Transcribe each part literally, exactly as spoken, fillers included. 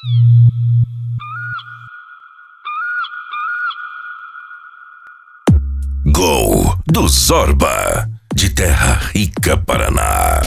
Gol do Zorba, de Terra Rica, Paraná.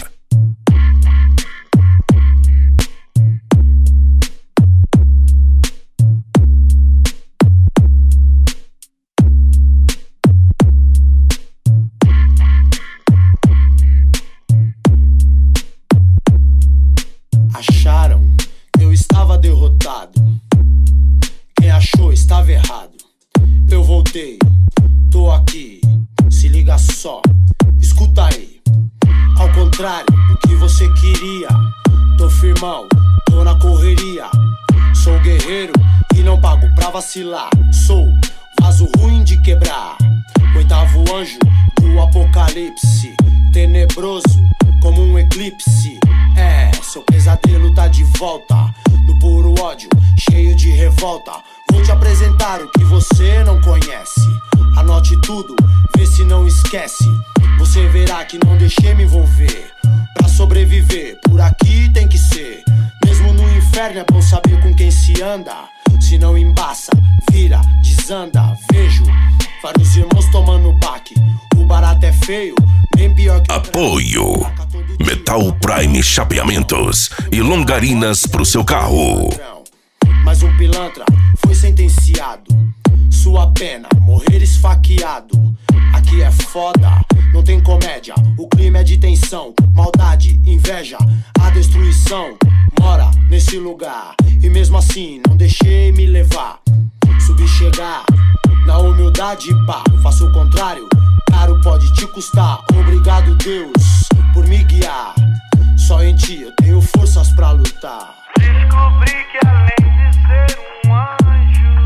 Acharam que eu estava derrotado. Quem achou estava errado. Eu voltei, tô aqui, se liga só, escuta aí. Ao contrário do que você queria, tô firmão, tô na correria. Sou guerreiro e não pago pra vacilar. Sou vaso ruim de quebrar, oitavo anjo do apocalipse, tenebroso como um eclipse. É, seu pesadelo tá de volta, no puro ódio, cheio de revolta. Vou te apresentar o que você não conhece. Anote tudo, vê se não esquece. Você verá que não deixei me envolver. Pra sobreviver, por aqui tem que ser. Mesmo no inferno é bom saber com quem se anda. Se não embaça, vira, desanda. Vejo vários irmãos tomando baque. O barato é feio, bem pior que... Apoio Metal Prime Chapeamentos e longarinas pro seu carro. Mas um pilantra foi sentenciado. Sua pena, morrer esfaqueado. Aqui é foda, não tem comédia. O clima é de tensão, maldade, inveja. A destruição mora nesse lugar. E mesmo assim não deixei me levar. Subi chegar na humildade, pá. Faço o contrário, caro pode te custar. Obrigado Deus por me guiar. Só em ti eu tenho forças pra lutar. Descobri que além de ser um anjo,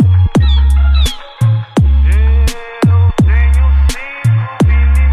eu tenho cinco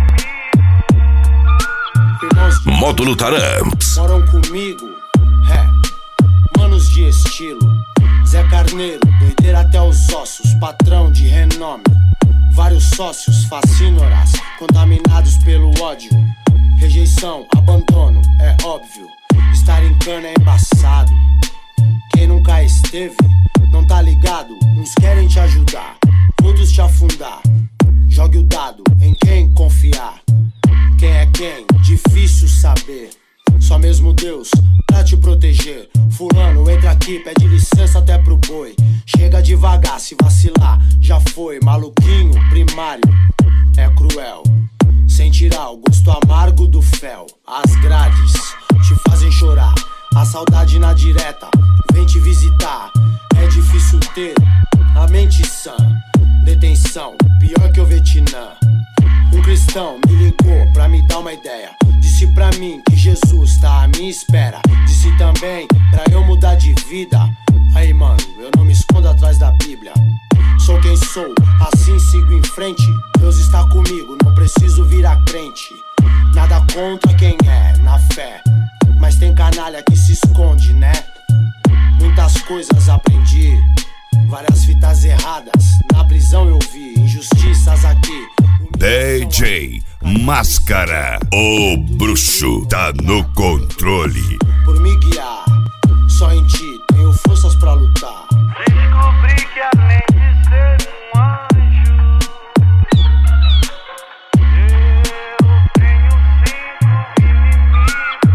inimigos. Irmãos Módulo Taramps moram comigo, é, manos de estilo. Zé Carneiro, doideira até os ossos, patrão de renome. Vários sócios, fascínoras, contaminados pelo ódio. Rejeição, abandono, é óbvio. Estar em cana é embaçado. Quem nunca esteve, não tá ligado. Uns querem te ajudar, outros te afundar. Jogue o dado em quem confiar. Quem é quem, difícil saber. Só mesmo Deus pra te proteger. Fulano, entra aqui, pede licença até pro boi. Chega devagar, se vacilar, já foi. Maluquinho, primário, é cruel. Sem tirar o gosto amargo do fel. As grades te fazem chorar. A saudade na direta vem te visitar. É difícil ter a mente sã. Detenção, pior que o Vietnã. Um cristão me ligou pra me dar uma ideia. Disse pra mim que Jesus tá à minha espera. Disse também pra eu mudar de vida. Aí mano, eu não me escondo atrás da Bíblia. Sou quem sou, assim sigo em frente. Deus está comigo, não preciso virar crente. Nada contra quem é, na fé. Mas tem canalha que se esconde, né? Muitas coisas aprendi, várias fitas erradas. Na prisão eu vi injustiças aqui. D J Máscara, o bruxo tá no controle. Por me guiar, só em ti tenho forças pra lutar. Descobri que além de ser um anjo, eu tenho cinco inimigos.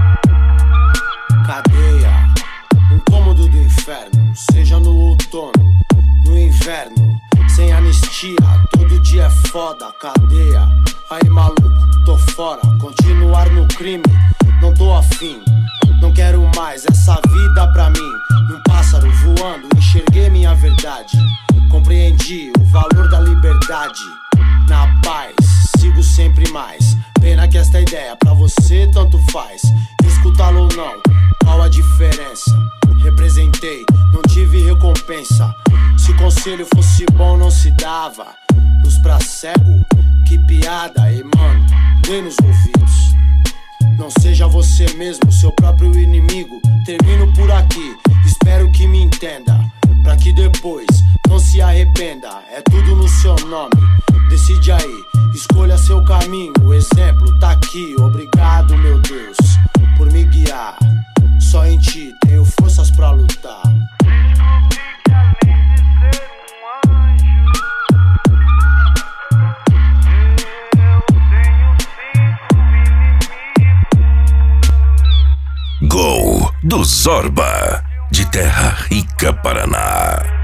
Cadeia, um cômodo do inferno. Seja no outono, no inverno. Sem anistia, todo dia é foda. Cadeia, aí maluco, tô fora. Continuar no crime, não tô afim. Não quero mais essa vida pra mim. Num pássaro voando, enxerguei minha verdade. Compreendi o valor da liberdade. Na paz, sigo sempre mais. Pena que esta ideia pra você tanto faz. Escutá-lo ou não, qual a diferença? Representei, não tive recompensa. Se conselho fosse bom não se dava. Luz pra cego, que piada. E mano, dê nos ouvidos. Não seja você mesmo, seu próprio inimigo. Termino por aqui, espero que me entenda. Pra que depois não se arrependa. É tudo no seu nome, decide aí. Escolha seu caminho, o exemplo tá aqui. Obrigado meu Deus, por me guiar. Só em ti tenho forças pra lutar. do Zorba, de Terra Rica, Paraná.